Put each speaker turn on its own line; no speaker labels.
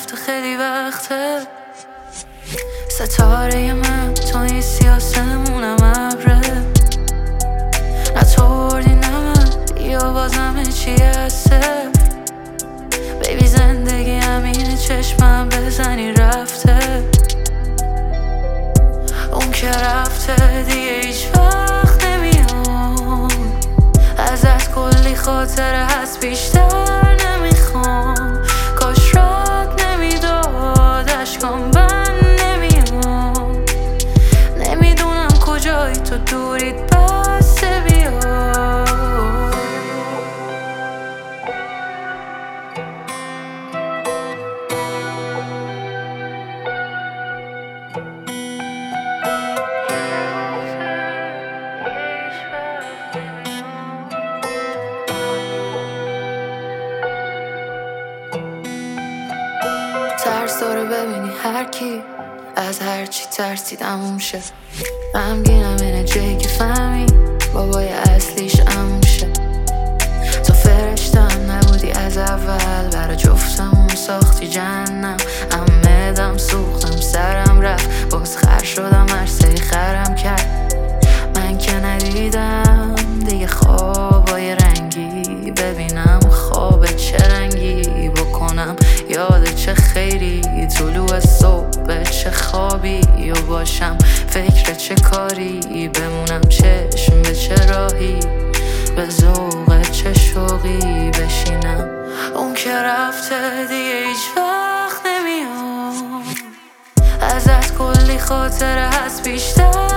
رفته خیلی وقته. ستاره من تو این سیاسمونم ابره، نتوردی نه من یا بازم چی هسته. بیبی زندگی همینه، چشمم بزنی رفته. اون که رفته دیگه هیچ وقت نمیام، ازت کلی خاطره هست بیشتر نمیخوام. کاش رد نمیداد اشکام بند نمیام. نمیدونم کجایی تو دورید بسته بیا. ترس داره ببینی هر کی از هر چی ترسید عموم شه. غمگینم اینه جایی که فهمی بابای اصلیش عموم شه. تو فرشتم نبودی از اول، برا جفتمون ساختی جهنم. معدم سوختم سرم رفت، باز خر شدم عرصه خرم کرد. من که ندیدم دیگه خوابای رنگی، ببینم خواب چه رنگی بکنم. یاد چه خیری طلوع صبح، چه خوابی و باشم فکر چه کاری. بمونم چشم به چه راهی، به ذوق چه شوقی بشینم. اون که رفته دیگه هیچ وقت نمیام، ازت کلی خاطره هست بیشتر